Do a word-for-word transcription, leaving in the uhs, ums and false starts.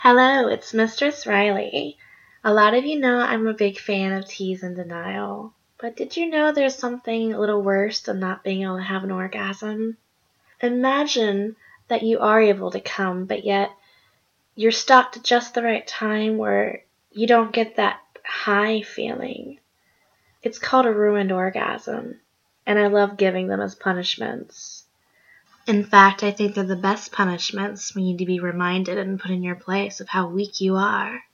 Hello, it's Mistress Riley. A lot of you know I'm a big fan of tease and denial, but did you know there's something a little worse than not being able to have an orgasm? Imagine that you are able to come, but yet you're stopped at just the right time where you don't get that high feeling. It's called a ruined orgasm, and I love giving them as punishments. In fact, I think they're the best punishments when you need to be reminded and put in your place of how weak you are.